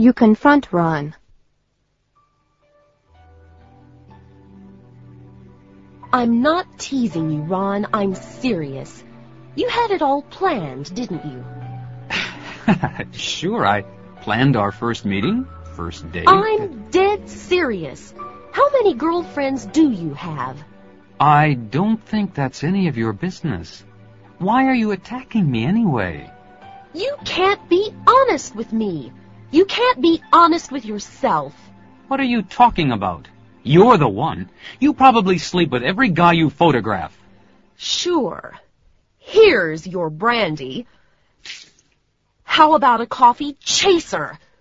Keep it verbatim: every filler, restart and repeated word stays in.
You confront Ron. I'm not teasing you, Ron. I'm serious. You had it all planned, didn't you? Sure, I planned our first meeting, first date. I'm dead serious. How many girlfriends do you have? I don't think that's any of your business. Why are you attacking me anyway? You can't be honest with me. You can't be honest with yourself. What are you talking about? You're the one. You probably sleep with every guy you photograph. Sure. Here's your brandy. How about a coffee chaser?